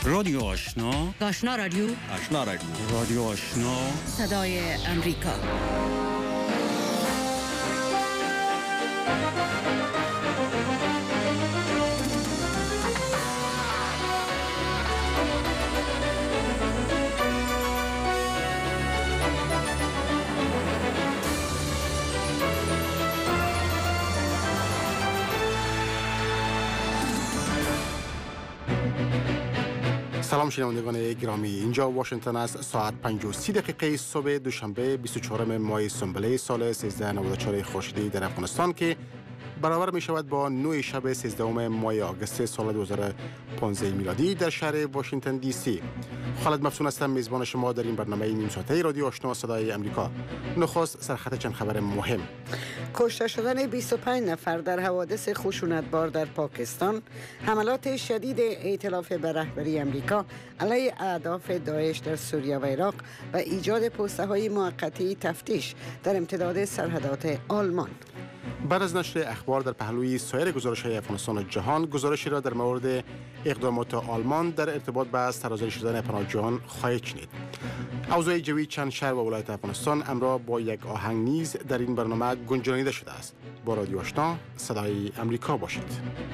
رادیو آشنا، آشنا رادیو، آشنا رادیو، رادیو آشنا، صدای امریکا. سلام شنوندگان گرامی، اینجا واشنگتن است. ساعت 5:30 صبح دوشنبه 24 ماه سنبله سال 1394 خورشیدی در افغانستان که برابر می شود با 9 شب 13 ماه آگوست سال 2015 میلادی در شهر واشنگتن دی سی. خالد مفسون هستم، میزبان شما در این برنامه نیم ساعته رادیو آشنا صدای امریکا. نخست سرخط چند خبر مهم. کشته شدن 25 نفر در حوادث خشونتبار در پاکستان، حملات شدید ائتلاف به رهبری امریکا علیه اهداف داعش در سوریه و عراق و ایجاد پست‌های موقتی تفتیش در امتداد سرحدات آلمان. بعد از نشر اخبار در پهلوی سایر گزارش‌های افغانستان و جهان، گزارشی را در مورد اقدامات آلمان در ارتباط با سرازیر شدن پناهجویان خواهید شنید. اوضاع جوی چند شهر و ولایت افغانستان امروز با یک آهنگ نیز در این برنامه گنجانیده شده است. با رادیو آشنا صدای امریکا باشید.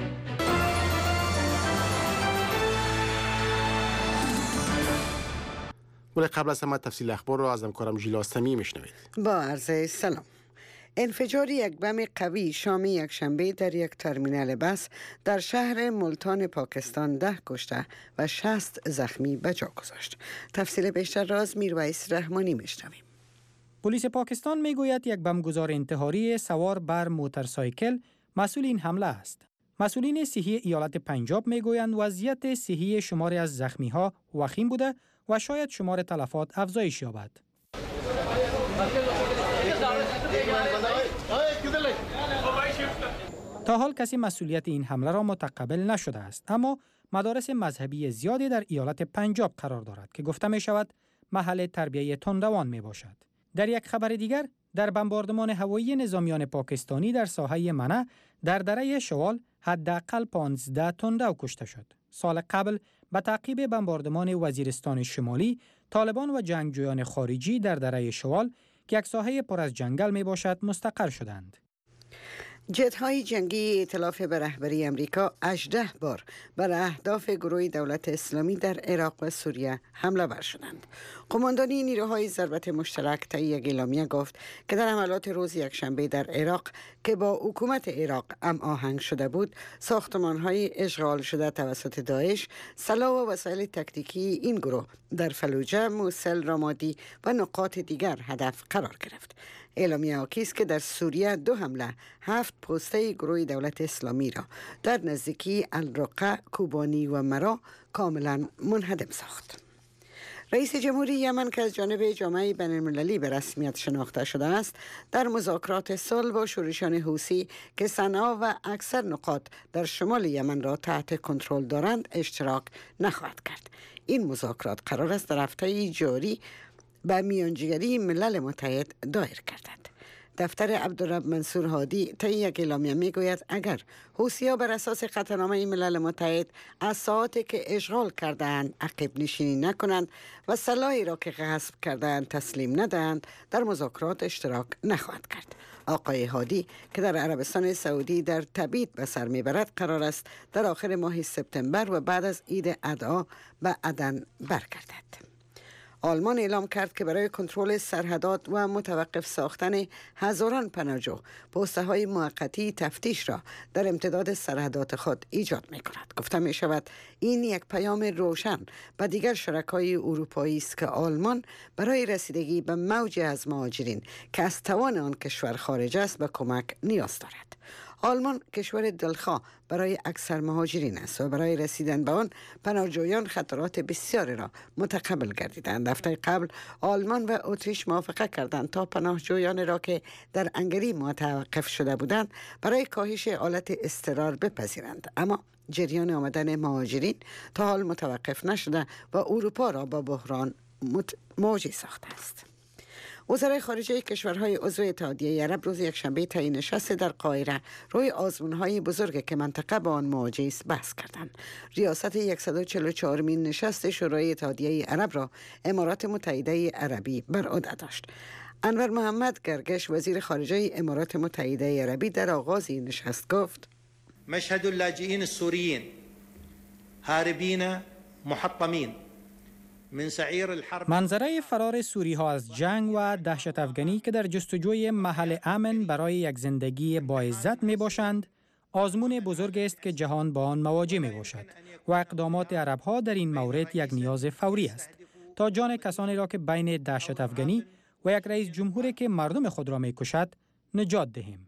ولی قبل از همه تفصیل اخبار را از همکارم ژیلا سمی میشنوید. با عرض سلام. انفجار یک بم قوی شام یکشنبه در یک ترمینال بس در شهر ملتان پاکستان 10 کشته و 60 زخمی به جا گذاشت. تفصیل بیشتر را از میرویس رحمانی میشنویم. پلیس پاکستان میگوید یک بمبگذار انتحاری سوار بر موتورسایکل مسئول این حمله است. مسئولین صحی ایالت پنجاب میگویند وضعیت صحی شماری از زخمی‌ها وخیم بوده و شاید شمار تلفات افزایش یابد. تا حال کسی مسئولیت این حمله را متقبل نشده است، اما مدارس مذهبی زیادی در ایالت پنجاب قرار دارد که گفته می شود محل تربیه تندروان می باشد. در یک خبر دیگر، در بمباردمان هوایی نظامیان پاکستانی در ساحه منع در دره شوال حداقل 15 تندرو کشته شد. سال قبل به تعقیب بمباردمان وزیرستان شمالی، طالبان و جنگجویان خارجی در دره شوال که یک ساحه پر از جنگل می باشد مستقر شدند. جت‌های جنگی ائتلاف به رهبری امریکا 18 بار بر اهداف گروه دولت اسلامی در عراق و سوریه حمله ور شدند. قماندانی نیروهای ضربت مشترک طی اعلامیه گفت که در حملات روز یکشنبه در عراق که با حکومت عراق هماهنگ شده بود، ساختمان‌های اشغال شده توسط داعش، سلاح و وسایل تکتیکی این گروه در فلوجه، موصل، رامادی و نقاط دیگر هدف قرار گرفت. اعلامیه حاکی است که در سوریه 2 حمله 7 پسته گروه دولت اسلامی را در نزدیکی الرقه، کوبانی و مرا کاملا منهدم ساخت. رئیس جمهوری یمن که از جانب جامعه بین المللی به رسمیت شناخته شده است، در مذاکرات صلح با شورشیان حوثی که صنعا و اکثر نقاط در شمال یمن را تحت کنترل دارند اشتراک نخواهد کرد. این مذاکرات قرار است در هفته جاری به میانجیگری ملل متحد دایر گردد. دفتر عبدالرب منصور هادی طی یک اعلامیه میگوید اگر حوثی‌ها بر اساس قطعنامه ملل متحد از ساعاتی که اشغال کرده‌اند عقب نشینی نکنند و سلاحی را که غصب کرده‌اند تسلیم ندهند، در مذاکرات اشتراک نخواهد کرد. آقای هادی که در عربستان سعودی در تبعید به سر میبرد، قرار است در آخر ماه سپتامبر و بعد از عید اضحی به عدن برگردد. آلمان اعلام کرد که برای کنترل سرحدات و متوقف ساختن هزاران پناهجو پست‌های موقتی تفتیش را در امتداد سرحدات خود ایجاد می‌کند. گفته می‌شود این یک پیام روشن به دیگر شرکای اروپایی است که آلمان برای رسیدگی به موج از مهاجرین که از توان آن کشور خارج است به کمک نیاز دارد. آلمان کشور دلخواه برای اکثر مهاجرین است و برای رسیدن به آن پناهجویان خطرات بسیاری را متقبل گردیدند. هفته قبل آلمان و اتریش موافقه کردند تا پناهجویان را که در هنگری متوقف شده بودند برای کاهش حالت اضطرار بپذیرند، اما جریان آمدن مهاجرین تا حال متوقف نشده و اروپا را با بحران مواجه ساخته است. وزرای خارجه کشورهای عضو اتحادیه عرب روز یکشنبه طی نشست در قاهره روی آزمون‌های بزرگ که منطقه با آن مواجه است بحث کردند. ریاست 144مین نشست شورای اتحادیه عرب را امارات متحده عربی بر عهده داشت. انور محمد گرگش وزیر خارجه امارات متحده عربی در آغاز این نشست گفت: مشهد اللاجئین السوریین هاربین محطمین منظره فرار سوری ها از جنگ و دهشت افغانی که در جستجوی محل امن برای یک زندگی با عزت می باشند، آزمون بزرگ است که جهان با آن مواجه می باشد و اقدامات عرب ها در این مورد یک نیاز فوری است تا جان کسانی را که بین دهشت افغانی و یک رئیس جمهوری که مردم خود را می کشد نجات دهیم.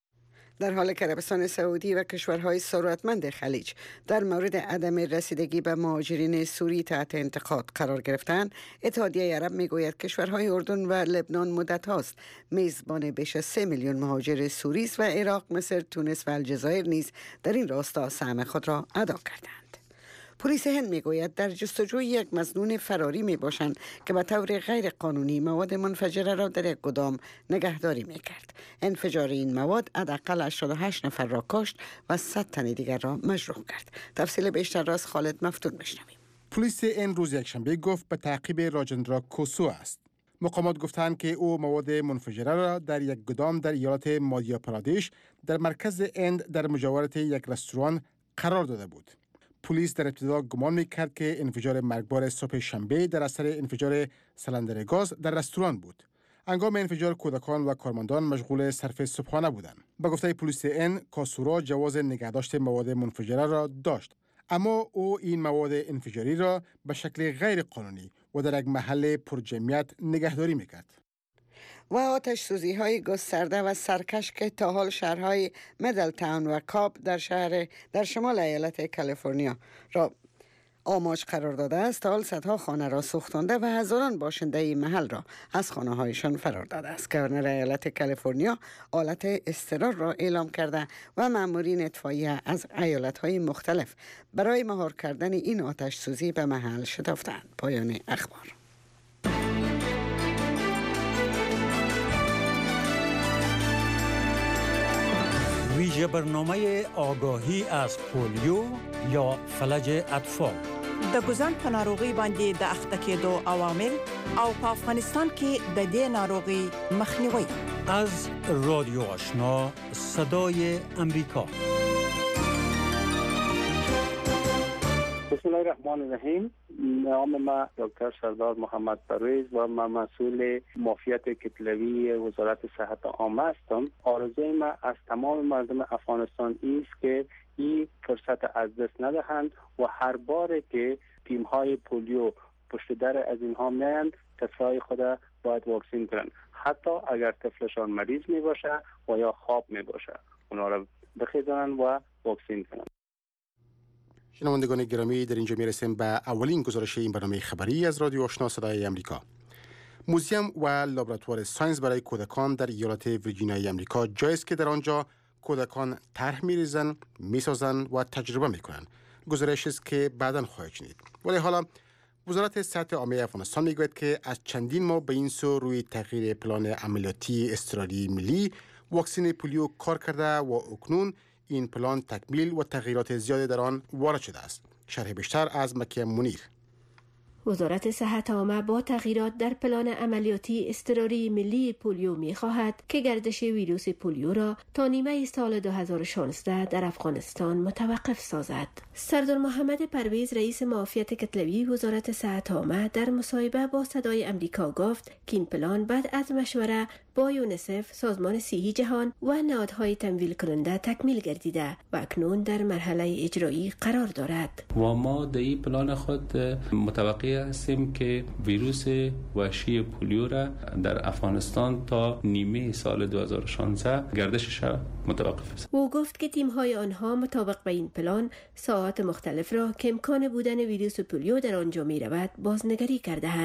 در حالی که عربستان سعودی و کشورهای ثروتمند خلیج در مورد عدم رسیدگی به مهاجرین سوری تحت انتقاد قرار گرفتند، اتحادیه عرب میگوید کشورهای اردن و لبنان مدت هاست میزبان بیش از 3 میلیون مهاجر سوری است و عراق، مصر، تونس و الجزایر نیز در این راستا سهم خود را ادا کردند. پلیس هند میگوید در جستجوی یک مظنون فراری می باشند که به طور غیر قانونی مواد منفجره را در یک گدام نگهداری می کرد. انفجار این مواد حداقل 88 نفر را کشت و 100 تن دیگر را مجروح کرد. تفصیل بیشتر را از خالد مفتون بشنویم. پلیس این روز یکشنبه گفت به تعقیب راجندرا کوسو است. مقامات گفتند که او مواد منفجره را در یک گدام در ایالت مادیا پرادیش در مرکز هند در مجاورت یک رستوران قرار داده بود. پلیس در ابتدا گمان می‌کرد که انفجار مرگبار صبح شنبه در اثر انفجار سلندر گاز در رستوران بود. هنگام انفجار کودکان و کارمندان مشغول صرف صبحانه بودند. به گفته پلیس ان، کاسورا جواز نگهداشت مواد منفجره را داشت، اما او این مواد انفجاری را به شکل غیر قانونی و در یک محل پرجمعیت نگهداری می‌کرد. و آتش سوزی های گسترده و سرکش که تا حال شهرهای میدل تاون و کاب در شمال ایالت کالیفرنیا را آماج قرار داده است، تا حال صدها خانه را سوختانده و هزاران باشنده محل را از خانه هایشان فرار داده است. گورنر ایالت کالیفرنیا حالت اضطرار را اعلام کرده و مامورین اطفائیه از ایالت های مختلف برای مهار کردن این آتش سوزی به محل شتافتند. پایان اخبار. ویژه برنامه آگاهی از پولیو یا فلج اطفال. د ګوزن په ناروغي باندې د اخته کېدو عوامل او په افغانستان کې د دې ناروغي مخنیوي. از رادیو آشنا صدای امریکا. بسم الله الرحمن الرحیم. نام من دکتر سردار محمد پرویز و من مسئول معافیت کتلوی وزارت صحت عامه هستم. آرزوی من از تمام مردم افغانستان است که این فرصت از دست ندهند و هر بار که تیم‌های پولیو پشت در از اینها میاند، طفلای خود باید واکسین کنند، حتی اگر طفلشان مریض می باشه و یا خواب می باشه، اونا را بخیزانند و واکسین کنند. شنوندگان گرامی، در اینجا میرسیم به اولین گزارش این برنامه خبری از رادیو آشنا صدای امریکا. موزیم و لابراتوار ساینس برای کودکان در ایالت ویرجینیای امریکا جایی است که در آنجا کودکان طرح می‌ریزند، می‌سازند و تجربه می‌کنند. گزارشی است که بعداً خواهید شنید. ولی حالا وزارت صحت عامه افغانستان میگوید که از چندین ماه به این سو روی تغییر پلان عملیاتی اضطراری ملی واکسن پولیو کار کرده و اکنون این پلان تکمیل و تغییرات زیادی در آن وارد شده است. شرح بیشتر از مکیه منیر. وزارت صحت عامه با تغییرات در پلان عملیاتی اضطراری ملی پولیو می‌خواهد که گردش ویروس پولیو را تا نیمه سال 2016 در افغانستان متوقف سازد. سردار محمد پرویز رئیس معافیت کتلوی وزارت صحت عامه در مصاحبه با صدای امریکا گفت که این پلان بعد از مشوره با یونیسف، سازمان صحی جهان و نهادهای تمویل کننده تکمیل گردیده و اکنون در مرحله اجرایی قرار دارد. و ما در این پلان خود متوقع هستیم که ویروس وحشی پولیو را در افغانستان تا نیمه سال 2016 گردشش متوقف است. او گفت که تیم‌های آنها مطابق به این پلان ساعات مختلف را که امکان بودن ویروس پولیو در آنجا می‌رود بازنگری کرده‌اند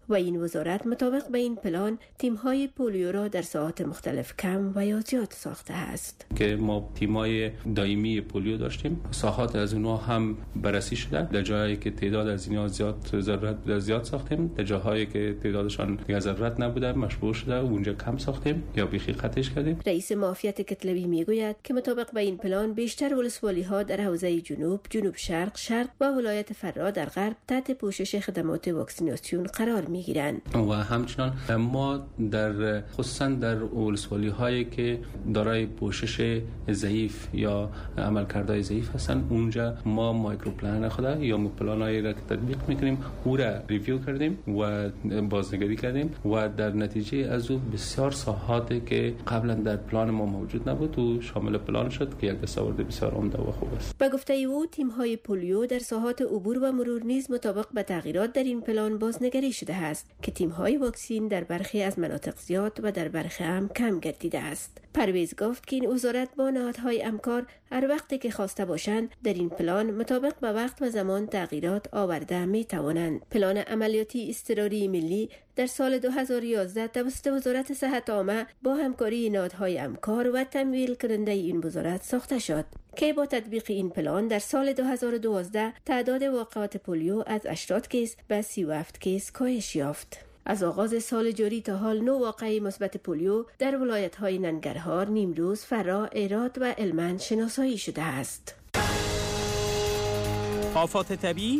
و این وزارت مطابق به این پلان تیم‌های پولیو را در ساحات مختلف کم و یا زیاد ساخته است. که ما تیم‌های دائمی پولیو داشتیم، ساحات از اونها هم بررسی شده، در جاهایی که تعداد از اینها زیاد ساختیم، در جاهایی که تعدادشان دیگه ضرورت نبوده مشبوع شده اونجا کم ساختیم یا بیخی قطعش کردیم. رئیس معافیت کتلوی میگوید که مطابق به این پلان بیشتر ولسوالی‌ها در حوزه جنوب شرق و ولایت فرا در غرب تحت پوشش خدمات واکسیناسیون قرار میگیرند. و همچنان ما در خصوصا در ولسوالی‌هایی که دارای پوشش ضعیف یا عملکردهای ضعیف هستن، اونجا ما مایکرو پلان خود یا پلانایی را که تطبیق میکنیم او را ریویو کردیم و بازنگری کردیم و در نتیجه از او بسیار ساحاتی که قبلا در پلان ما موجود نبود و شامل پلان شد که یک دستاورد بسیار عمده و خوب است. به گفته او تیم‌های پولیو در ساحات عبور و مرور نیز مطابق به تغییرات در این پلان بازنگری شده است که تیم‌های واکسین در برخی از مناطق زیاد و در برخی هم کم گردیده است. پرویز گفت که این وزارت با نهادهای همکار هر وقتی که خواسته باشند در این پلان مطابق به وقت و زمان تغییرات آورده می توانند. پلان عملیاتی اضطراری ملی در سال 2011 توسط وزارت صحت عامه با همکاری نهادهای همکار و تمویل کننده این وزارت ساخته شد که با تطبیق این پلان در سال 2012 تعداد واقعات پولیو از 80 کیس به 37 کیس کاهش یافت. از آغاز سال جاری تا حال 9 واقعه مثبت پولیو در ولایت‌های ننگرهار، نیمروز، فرا، هرات و هلمند شناسایی شده است. آفات طبیعی،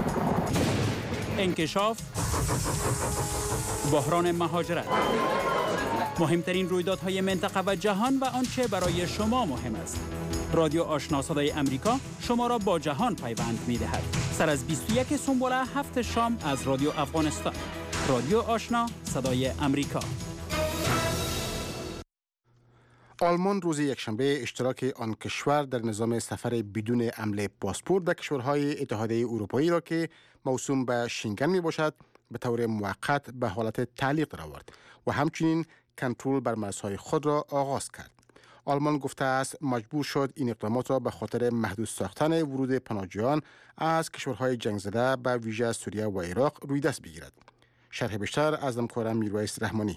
انکشاف، بحران مهاجرت، مهمترین رویدادهای منطقه و جهان و آنچه برای شما مهم است. رادیو آشنا صدای امریکا شما را با جهان پیوند می‌دهد. سر از 21 سنبوله 7 شام از رادیو افغانستان. رادیو آشنا صدای امریکا. آلمان روز یکشنبه اشتراک آن کشور در نظام سفر بدون حمل پاسپورت در کشورهای اتحادیه اروپایی را که موسوم به شنگن می باشد به طور موقت به حالت تعلیق در آورد و همچنین کنترل بر مرزهای خود را آغاز کرد. آلمان گفته است مجبور شد این اقدامات را به خاطر محدود ساختن ورود پناهجویان از کشورهای جنگ زده به ویژه سوریه و عراق روی دست بگیرد. شرح بیشتر از همکارم میرویس رحمانی.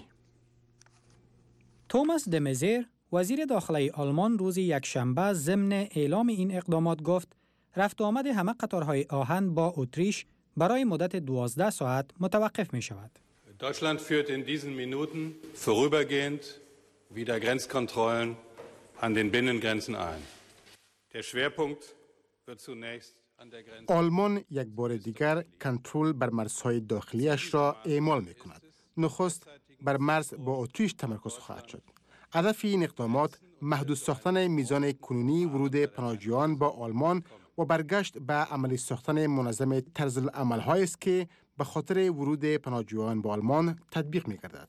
توماس دمزیر وزیر داخلی آلمان روز یکشنبه ضمن اعلام این اقدامات گفت رفت و آمد همه قطارهای آهن با اتریش برای مدت 12 ساعت متوقف می شود. Deutschland führt in diesen Minuten vorübergehend wieder Grenzkontrollen an den Binnengrenzen ein. Der Schwerpunkt wird zunächst آلمان یک بار دیگر کنترل بر مرزهای داخلیش را اعمال می کند. نخست بر مرز با اتریش تمرکز خواهد شد. هدف این اقدامات محدود ساختن میزان کنونی ورود پناهجویان با آلمان و برگشت به عملی ساختن منظم طرز العمل‌هایی است که به خاطر ورود پناهجویان با آلمان تطبیق می گردد.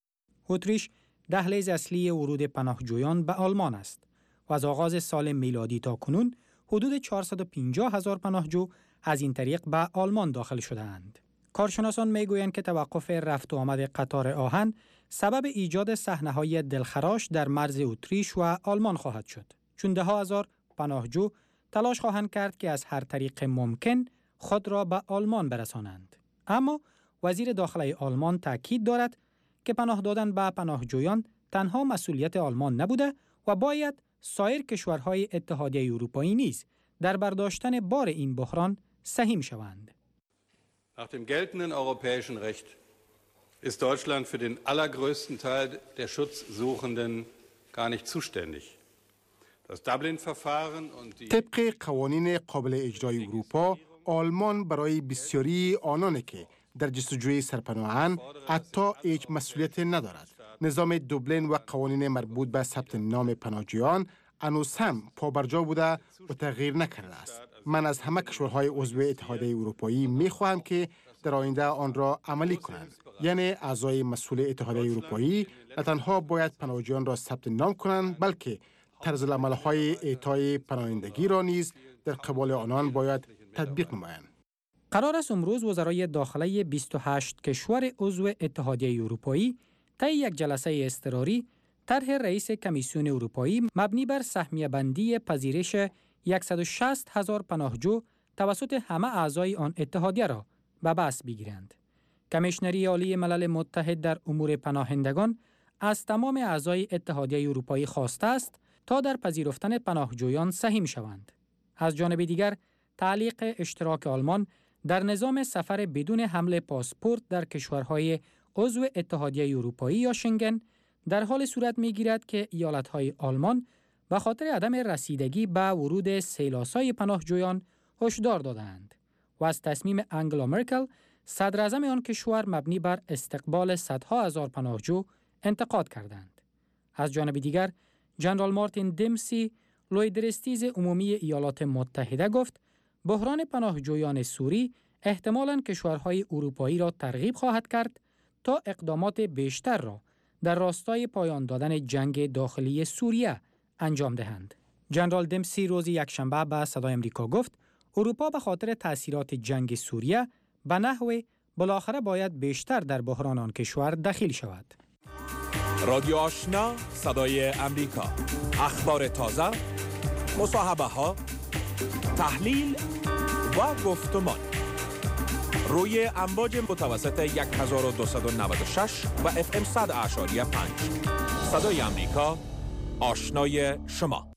اتریش دهلیز اصلی ورود پناهجویان به آلمان است و از آغاز سال میلادی تا کنون حدود 450,000 پناهجو از این طریق به آلمان داخل شده‌اند. کارشناسان میگویند که توقف رفت و آمد قطار آهن سبب ایجاد صحنه‌های دلخراش در مرز اتریش و آلمان خواهد شد، چون ده ها هزار پناهجو تلاش خواهند کرد که از هر طریق ممکن خود را به آلمان برسانند. اما وزیر داخلی آلمان تاکید دارد که پناه دادن به پناهجویان تنها مسئولیت آلمان نبوده و باید سایر کشورهای اتحادیه اروپایی نیز در برداشتن بار این بحران سهیم شوند. Nach dem geltenden europäischen Recht ist Deutschland für den allergrößten Teil der Schutzsuchenden gar nicht zuständig. Das Dublin-Verfahren und die طبق قوانین قابل اجرای اروپا، آلمان برای بسیاری آنانی که در جستجوی سرپناهند حتی هیچ مسئولیت ندارد. نظام دوبلین و قوانین مربوط به ثبت نام پناهجویان هنوز هم پابرجا بوده و تغییر نکرده است. من از همه کشورهای عضو اتحادیه اروپایی می‌خواهم که در آینده آن را عملی کنند. یعنی اعضای مسئول اتحادیه اروپایی نه تنها باید پناهجویان را ثبت نام کنند، بلکه طرز العمل‌های اعطای پناهندگی را نیز در قبال آنان باید تطبیق نمایند. قرار است امروز وزرای داخلی 28 کشور عضو اتحادیه اروپایی طی یک جلسه اضطراری طرح رئیس کمیسیون اروپایی مبنی بر سهمیه بندی پذیرش 160,000 پناهجو توسط همه اعضای آن اتحادیه را به بحث بگیرند کمیشنری عالی ملل متحد در امور پناهندگان از تمام اعضای اتحادیه اروپایی خواسته است تا در پذیرفتن پناهجویان سهیم شوند. از جانب دیگر، تعلیق اشتراک آلمان در نظام سفر بدون حمل پاسپورت در کشورهای عضو اتحادیه اروپایی یا شنگن در حال صورت می‌گیرد که ایالت‌های آلمان به خاطر عدم رسیدگی به ورود سیلاسای پناهجویان هشدار دادند و از تصمیم انگلا مرکل صدراعظم آن کشور مبنی بر استقبال صدها هزار پناهجو انتقاد کردند. از جانب دیگر، جنرال مارتین دمسی، لویدرستیز عمومی ایالات متحده گفت بحران پناهجویان سوری احتمالاً کشورهای اروپایی را ترغیب خواهد کرد تا اقدامات بیشتر را در راستای پایان دادن جنگ داخلی سوریه انجام دهند. جنرال دمسی روز یکشنبه به صدای آمریکا گفت اروپا به خاطر تأثیرات جنگ سوریه به نحوی بالاخره باید بیشتر در بحران آن کشور دخیل شود. رادیو آشنا صدای امریکا، اخبار تازه، مصاحبه ها، تحلیل و گفتمان روی امواج متوسط 1296 و FM 100.5 صدای امریکا، آشنای شما.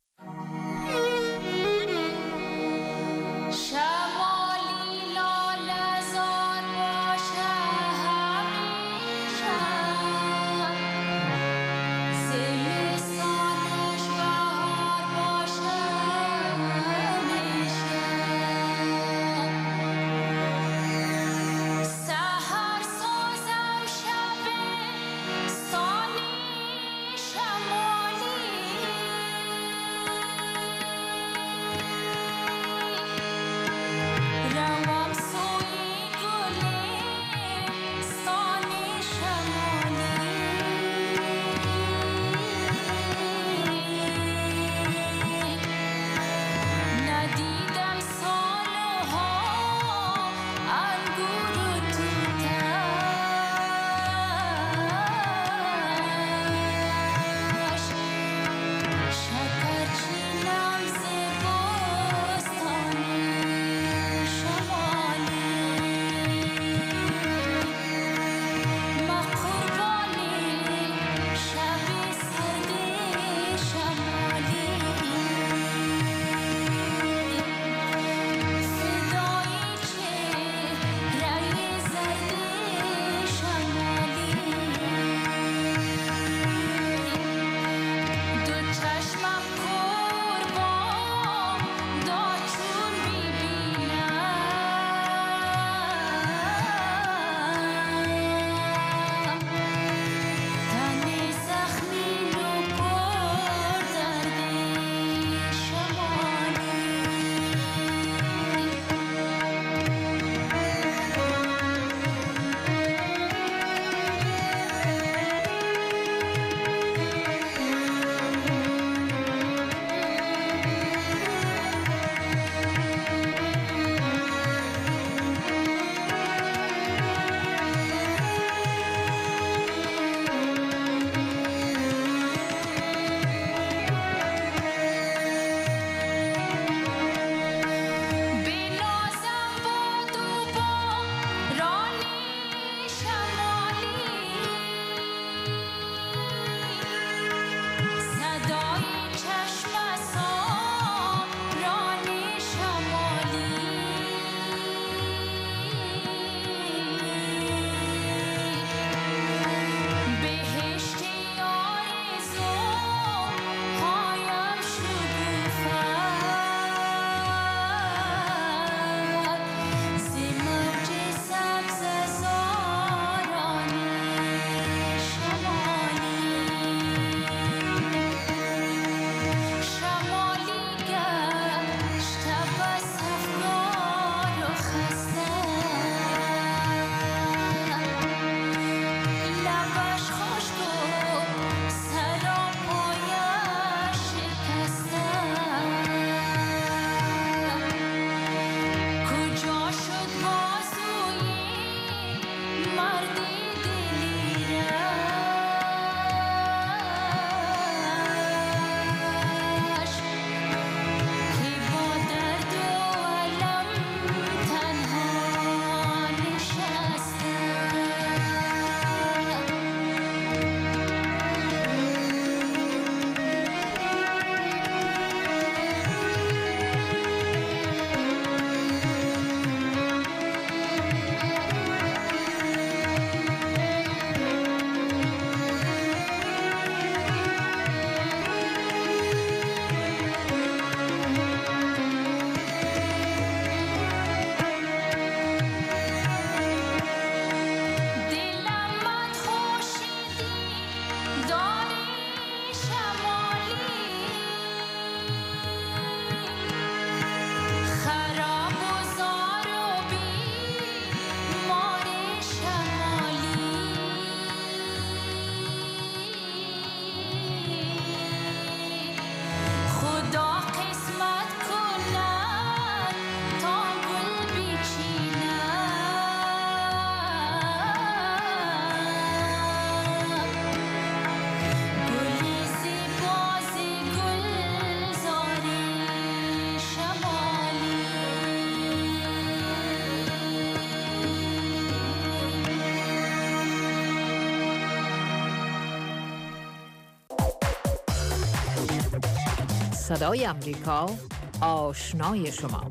صدای امریکا، آشنای شما.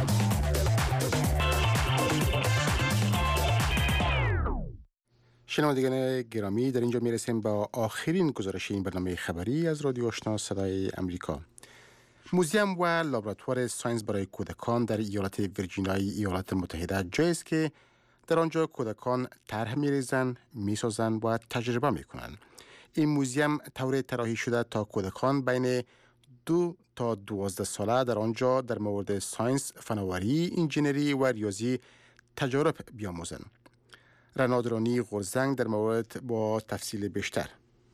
شنوندگان گرامی، در اینجا میرسیم با آخرین گزارش این برنامه خبری از رادیو آشنا صدای امریکا. موزیم و لابراتوار ساینس برای کودکان در ایالت ویرجینیای ایالات متحده جایی است که در آنجا کودکان طرح می‌ریزند، می‌سازند و تجربه می‌کنند. این موزیم طوری طراحی شده تا کودکان بین 2 تا 12 ساله در آنجا در مورد ساینس، فناوری، انجینری و ریاضی تجارب بیاموزند. رنا درانی غرزنگ در مورد با تفصیل بیشتر.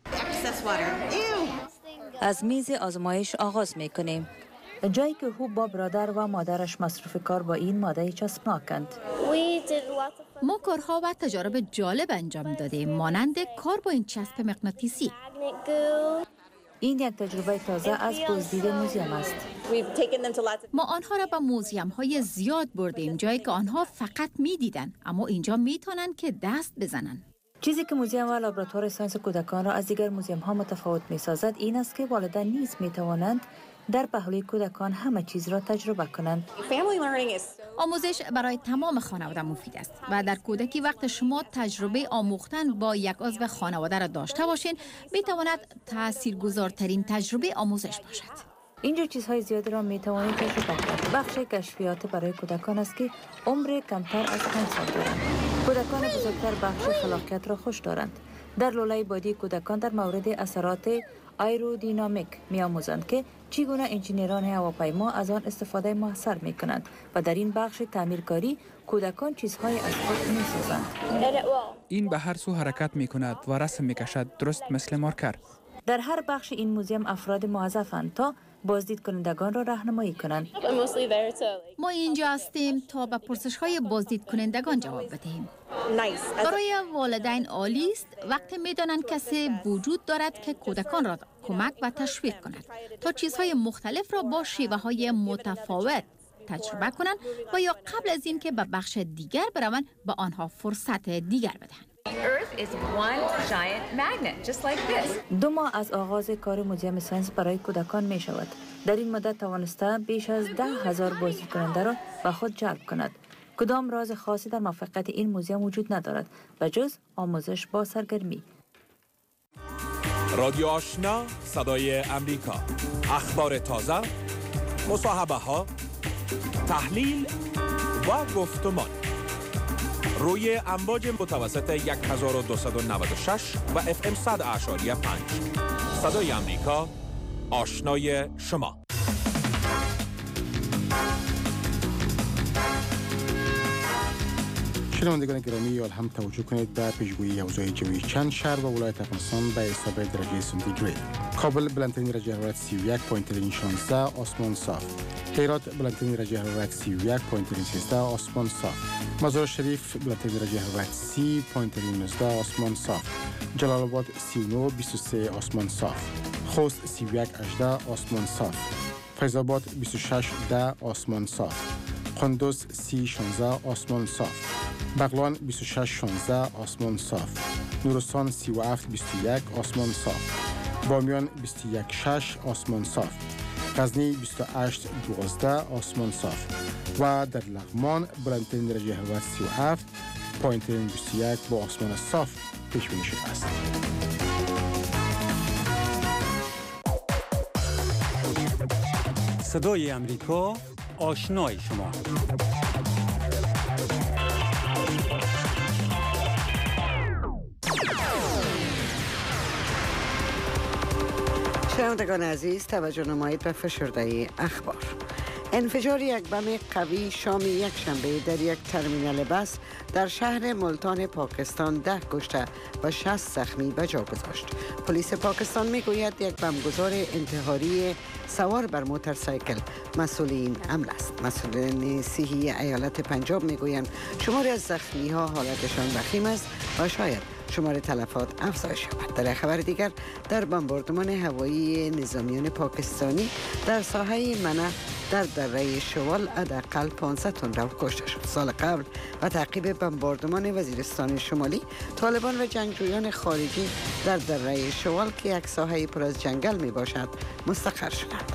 از میز آزمایش آغاز می‌کنیم. جایی که هو با برادر و مادرش مصروف کار با این ماده چسبناکند. ما کارها و تجارب جالب انجام دادیم، مانند کار با این چسب مغناطیسی. این یک تجربه تازه از بازدید موزیم است. ما آنها را به موزیم‌های زیاد بردیم، جایی که آنها فقط می‌دیدند، اما اینجا می‌تونند که دست بزنند. چیزی که موزیم و لابراتوار ساینس کودکان را از دیگر موزیم‌ها متفاوت می‌سازد این است که والدین نیز می‌توانند در پهلوی کودکان همه چیز را تجربه کنند. آموزش برای تمام خانواده مفید است و در کودکی وقت شما تجربه آموختن با یک عضو خانواده را داشته باشین می‌تواند تاثیرگذارترین تجربه آموزش باشد. اینجور چیزهای زیادی را می‌توانید تجربه کنید. بخش کشفیات برای کودکان است که عمر کمتر از 5 سال دارند. کودکان بزرگتر بخش خلاقیت را خوش دارند. در لوله بادی کودکان در مورد اثرات ایرودینامیک می‌آموزند که چگونه انجینران هواپیما از آن استفاده موثر می‌کنند و در این بخش تعمیرکاری کودکان چیزهای از خود می‌سازند. این به هر سو حرکت می‌کند و رسم می‌کشد، درست مثل مارکر. در هر بخش این موزیم افراد موظفند تا بازدید کنندگان را راهنمایی کنند. ما اینجا هستیم تا به پرسش‌های بازدید کنندگان جواب بدهیم. برای والدین عالی است وقتی می‌دانند کسی وجود دارد که کودکان را کمک و تشویق کند تا چیزهای مختلف را با شیوه‌های متفاوت تجربه کنند و یا قبل از این که به بخش دیگر بروند به آنها فرصت دیگر بدهند. دو ماه از آغاز کار موزیم ساینس برای کودکان می شود. در این مدت توانسته بیش از 10,000 بازدید کننده را به خود جلب کند. کدام راز خاصی در موفقیت این موزیم وجود ندارد و جز آموزش با سرگرمی. رادیو آشنا صدای امریکا، اخبار تازه، مصاحبه ها، تحلیل و گفتمان روی امواج متوسط 1296 و FM 100.5. صدای امریکا، آشنای شما. شنوندگان گرامی، هم توجه کنید به پیشگویی اوضاع جوی چند شهر و ولایت افغانستان به حساب درجه سانتیگراد. کابل بلندترین درجه حرارت 31.16 آسمان صاف. هرات بلندترین درجه حرارت 31.13 آسمان صاف. مزار شریف بلندترین درجه حرارت 30.19 آسمان صاف. جلال آباد 39.23 آسمان صاف. خوست 31.18 آسمان صاف. فیض آباد 26.10 آسمان صاف. قندوز 30.16 آسمان صاف. بغلان 26.16 آسمان صاف. نورستان 37.21 آسمان صاف. بامیان 21.6 آسمان صاف. غزنی 28.12 آسمان صاف و در لغمان بلندترین درجه حرارت 37 پایین‌ترین 21 با آسمان صاف پیش بینی شده است. صدای امریکا، آشنای شما. شنوندگان عزیز، توجه نمایید به فشرده اخبار. انفجار یک بم قوی شام یک شنبه در یک ترمینال بس در شهر ملتان پاکستان 10 کشته و 60 زخمی به جا گذاشت. پلیس پاکستان میگوید یک بمبگذار انتحاری سوار بر موتورسایکل مسئول این حمله است. مسئولان صحی ایالت پنجاب میگویند شماری از زخمی ها حالتشان وخیم است و شاید شمار تلفات افزایش یابد. در خبر دیگر، در بمباردمان هوایی نظامیان پاکستانی در ساحه منع در دره شوال حداقل 500 تن رو کشته شد. سال قبل و تعقیب بمباردمان وزیرستان شمالی، طالبان و جنگجویان خارجی در دره شوال که یک ساحه پر از جنگل می باشد مستقر شدند.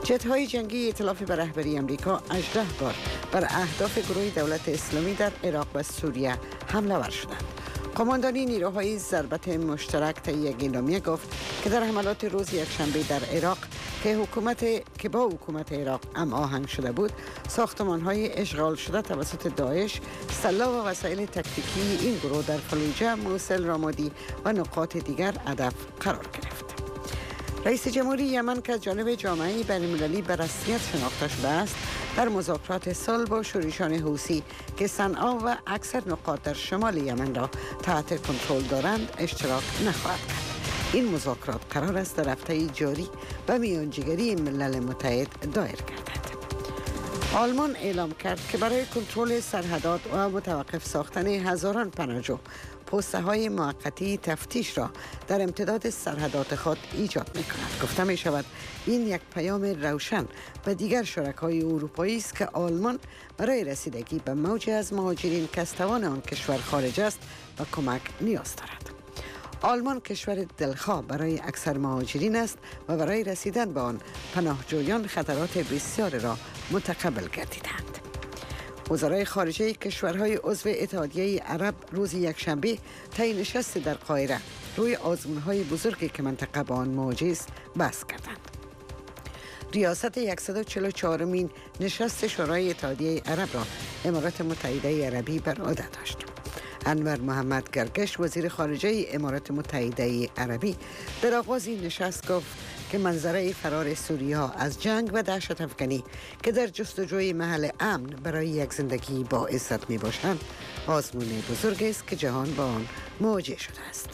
جت‌های جنگی ائتلاف به رهبری امریکا 18 بار بر اهداف گروه دولت اسلامی در عراق و سوریه حمله ور شدند. قماندانی نیروهای ضربت مشترک طی اعلامیه گفت که در حملات روز یکشنبه در عراق که با حکومت عراق هم آهنگ شده بود، ساختمان‌های اشغال شده توسط داعش، سلاح و وسایل تکتیکی این گروه در فلوجه، موصل، رامادی و نقاط دیگر هدف قرار گرفت. رئیس جمهوری یمن که از جانب جامعه بین‌المللی به رسمیت شناخته شده است، در مذاکرات صلح با شورشان حوثی که صنعا و اکثر نقاط در شمال یمن را تحت کنترل دارند اشتراک نخواهد کرد. این مذاکرات قرار است در هفته جاری و میانجیگری ملل متحد دایر گردد. آلمان اعلام کرد که برای کنترل سرحدات و متوقف ساختن هزاران پناهجو پست‌های موقتی تفتیش را در امتداد سرحدات خود ایجاد می‌کند. گفته می‌شود این یک پیام روشن به دیگر شرکای اروپایی است که آلمان برای رسیدگی به موج از مهاجرین که از توان آن کشور خارج است و کمک نیاز دارد. آلمان کشور دلخواه برای اکثر مهاجرین است و برای رسیدن به آن پناهجویان خطرات بسیار را متقبل گردیدند. وزرای خارجه کشورهای عضو اتحادیه عرب روز یکشنبه طی نشست در قاهره روی آزمون‌های بزرگی که منطقه به آن مواجه است بحث کردند. ریاست 144مین نشست شورای اتحادیه عرب را امارات متحده عربی بر عهده داشت. انور محمد گرگش وزیر خارجه امارات متحده عربی در آغاز این نشست گفت که منظره فرار سوری‌ها از جنگ و دهشت افکنی که در جستجوی محل امن برای یک زندگی با عزت می باشند آزمون بزرگ است که جهان با آن مواجه شده است.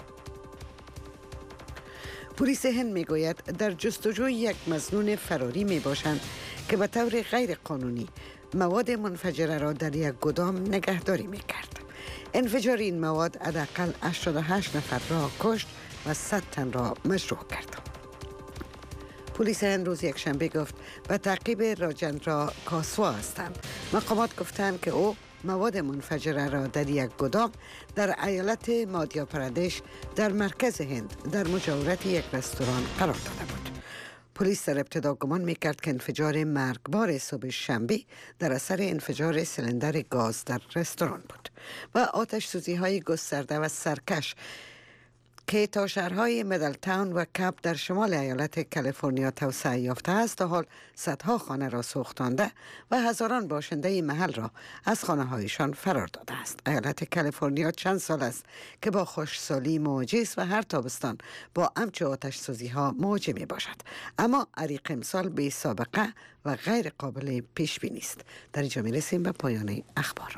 پلیس هند می گوید در جستجوی یک مظنون فراری می باشند که به طور غیر قانونی مواد منفجره را در یک گدام نگهداری می کرد. انفجار این مواد حداقل 88 نفر را کشت و 100 تن را مجروح کرد. پلیس هند روز یکشنبه گفت به تعقیب راجندرا کاسوا هستند. مقامات گفتند که او مواد منفجره را در یک گدام در ایالت مادیا پردیش در مرکز هند در مجاورت یک رستوران قرار داده بود. پلیس در ابتدا گمان می‌کرد که انفجار مرگبار صبح شنبه در اثر انفجار سیلندر گاز در رستوران بود و آتش سوزی‌های گسترده و سرکش که تا شهرهای میدلتاون و کپ در شمال ایالت کالیفرنیا توسعه یافته است تا حال صدها خانه را سوختانده و هزاران باشنده محل را از خانه‌هایشان فرار داده است. ایالت کالیفرنیا چند سال است که با خشکسالی مواجه است و هر تابستان با همچو آتش سوزی‌ها مواجه می باشد، اما عریق امسال بی سابقه و غیر قابل پیش بینی است. در اینجا می رسیم به پایان اخبار.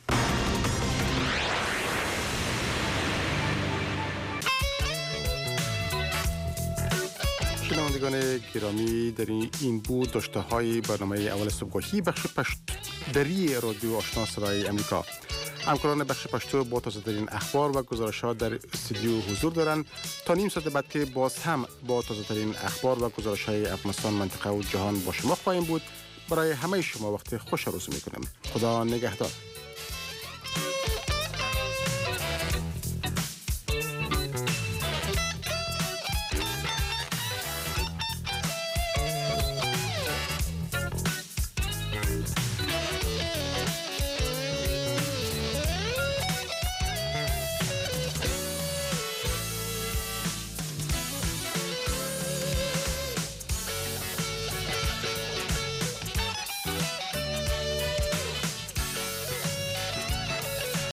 شنوندگان گرامی، در این بود داشته های برنامه اول صبحگاهی بخش پشتدری رادیو آشنا صدای امریکا. همکاران بخش پشتو با تازه ترین اخبار و گزارشات در استودیو حضور دارند. تا نیم ساعت بعد که باز هم با تازه ترین اخبار و گزارش های افغانستان، منطقه و جهان با شما خواهیم بود. برای همه شما وقت خوش آرزو میکنم. خدا نگهدار.